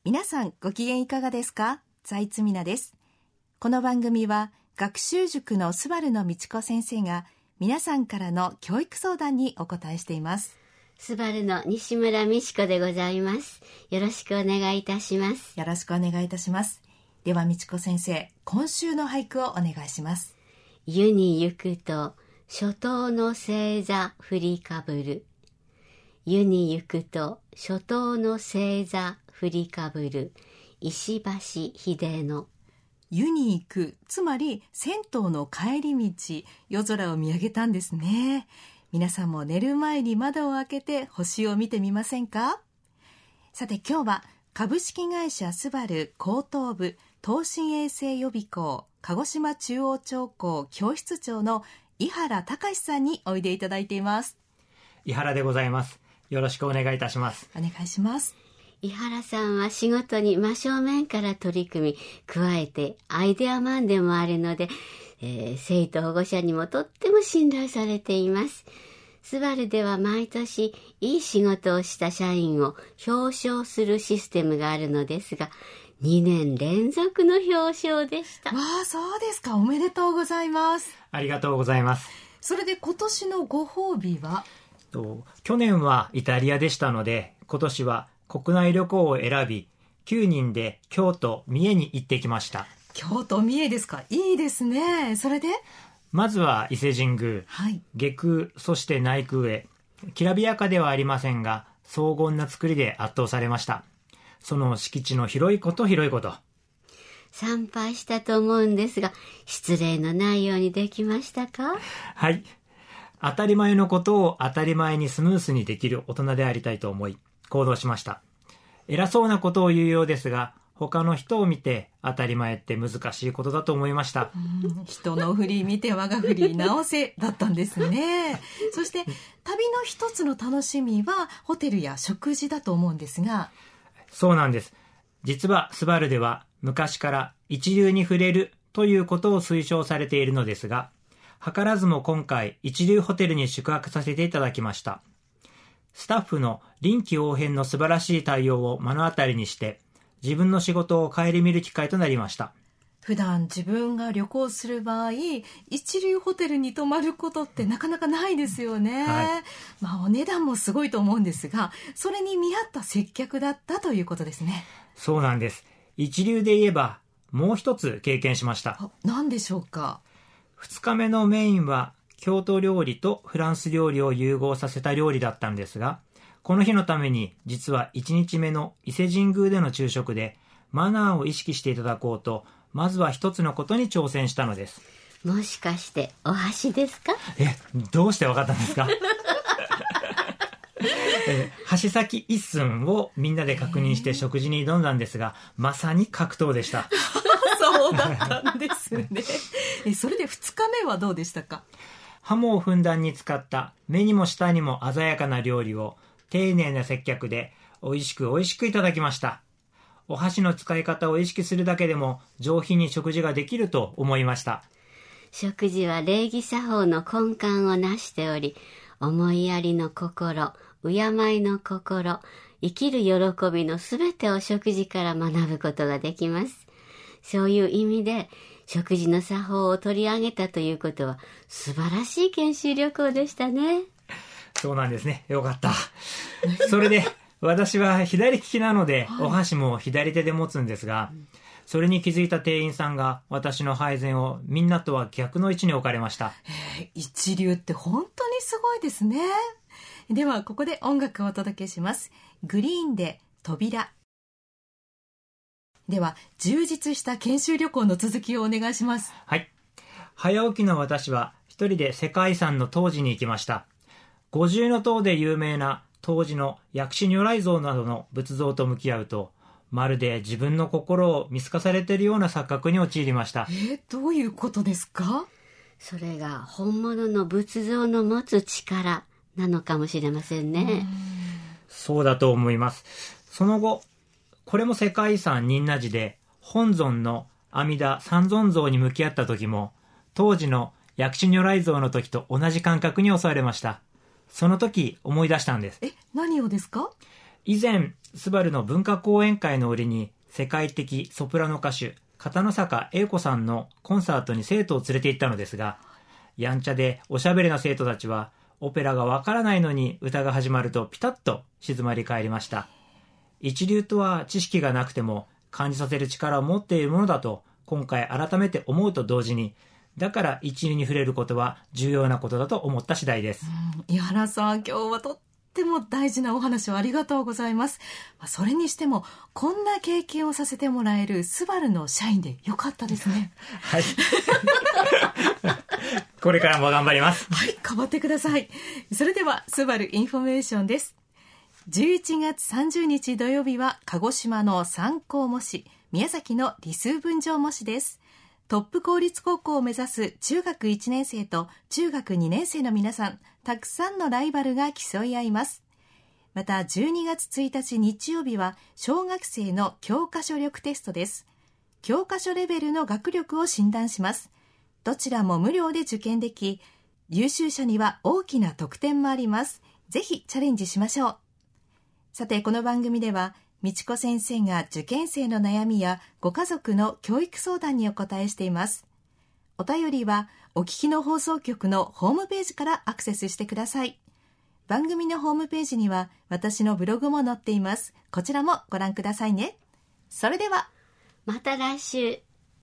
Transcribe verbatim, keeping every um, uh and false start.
皆さんご機嫌いかがですか？財津美奈です。この番組は学習塾のスバルの道子先生が皆さんからの教育相談にお答えしています。 スバルの西村美智子でございます。よろしくお願いいたします。 よろしくお願いいたします。では美智子先生、今週の俳句をお願いします。 湯に行くと初冬の星座振りかぶる。湯に行くと初冬の星座振りかぶる。石橋秀野。 湯に行く、つまり銭湯の帰り道、夜空を見上げたんですね。皆さんも寝る前に窓を開けて星を見てみませんか？さて今日は株式会社スバル高等部東進衛生予備校鹿児島中央長校教室長の井原隆さんにおいでいただいています。 井原でございます。よろしくお願いいたします。 お願いします。 井原さんは仕事に真正面から取り組み、加えてアイデアマンでもあるので、えー、生徒保護者にもとっても信頼されています。スバルでは毎年いい仕事をした社員を表彰するシステムがあるのですが、にねん連続の表彰でした。 わあ、そうですか。おめでとうございます。 ありがとうございます。 それで今年のご褒美は？ と去年はイタリアでしたので、今年は国内旅行を選び、きゅうにんで京都、三重に行ってきました。 京都、三重ですか。いいですね。それでまずは伊勢神宮、 はい、 外宮、そして内宮へ。きらびやかではありませんが、荘厳な作りで圧倒されました。その敷地の広いこと広いこと。 参拝したと思うんですが、失礼のないようにできましたか？ はい。当たり前のことを当たり前にスムースにできる大人でありたいと思い、行動しました。偉そうなことを言うようですが、他の人を見て当たり前って難しいことだと思いました。 うん、人の振り見て我が振り直せだったんですね。そして旅の一つの楽しみはホテルや食事だと思うんですが。 そうなんです。実はスバルでは昔から一流に触れるということを推奨されているのですが、図らずも今回一流ホテルに宿泊させていただきました。スタッフの臨機応変の素晴らしい対応を目の当たりにして、自分の仕事を顧みる機会となりました。 普段自分が旅行する場合、一流ホテルに泊まることってなかなかないですよね。はい、まあお値段もすごいと思うんですが、それに見合った接客だったということですね。 そうなんです。一流で言えばもう一つ経験しました。 何でしょうか？ 二日目のメインは京都料理とフランス料理を融合させた料理だったんですが、この日のために実は一日目の伊勢神宮での昼食でマナーを意識していただこうと、まずは一つのことに挑戦したのです。 もしかしてお箸ですか？ え、どうしてわかったんですか？え箸先一寸をみんなで確認して食事に挑んだんですが、まさに格闘でした。 そうだったんですね。え、それで二日目はどうでしたか？ ハモをふんだんに使った目にも舌にも鮮やかな料理を丁寧な接客で美味しく美味しくいただきました。お箸の使い方を意識するだけでも上品に食事ができると思いました。 食事は礼儀作法の根幹をなしており、思いやりの心、敬いの心、生きる喜びのすべてを食事から学ぶことができます。そういう意味で食事の作法を取り上げたということは素晴らしい研修旅行でしたね。 そうなんですね。よかった。それで私は左利きなので、はい、お箸も左手で持つんですが、それに気づいた店員さんが私の配膳をみんなとは逆の位置に置かれました。 へえ、一流って本当にすごいですね。ではここで音楽をお届けします。グリーンで扉。では充実した研修旅行の続きをお願いします。 はい。早起きの私は一人で世界遺産の東寺に行きました。五重塔で有名な当時の薬師如来像などの仏像と向き合うと、まるで自分の心を見透かされているような錯覚に陥りました。 えー、どういうことですか？ それが本物の仏像の持つ力なのかもしれませんね。 そうだと思います。その後、これも世界遺産仁和寺で本尊の阿弥陀三尊像に向き合った時も、当時の薬師如来像の時と同じ感覚に襲われました。その時思い出したんです。 え、何をですか？ 以前、スバルの文化講演会の折に世界的ソプラノ歌手、片野坂英子さんのコンサートに生徒を連れて行ったのですが、やんちゃでおしゃべりな生徒たちは、オペラがわからないのに歌が始まるとピタッと静まり返りました。一流とは知識がなくても感じさせる力を持っているものだと今回改めて思うと同時に、だから一流に触れることは重要なことだと思った次第です。 うん、井原さん、今日はとっても大事なお話をありがとうございます。それにしてもこんな経験をさせてもらえるスバルの社員でよかったですね。 はいこれからも頑張ります。 はい、頑張ってください。それではスバルインフォメーションです。じゅういちがつさんじゅうにち土曜日は鹿児島の三高模試、宮崎の理数分譲模試です。トップ公立高校を目指す中学いちねん生と中学にねん生の皆さん、たくさんのライバルが競い合います。またじゅうにがつついたち日曜日は小学生の教科書力テストです。教科書レベルの学力を診断します。どちらも無料で受験でき、優秀者には大きな特典もあります。ぜひチャレンジしましょう。さて、この番組ではみちこ先生が受験生の悩みやご家族の教育相談にお答えしています。お便りはお聞きの放送局のホームページからアクセスしてください。番組のホームページには私のブログも載っています。こちらもご覧くださいね。それではまた来週。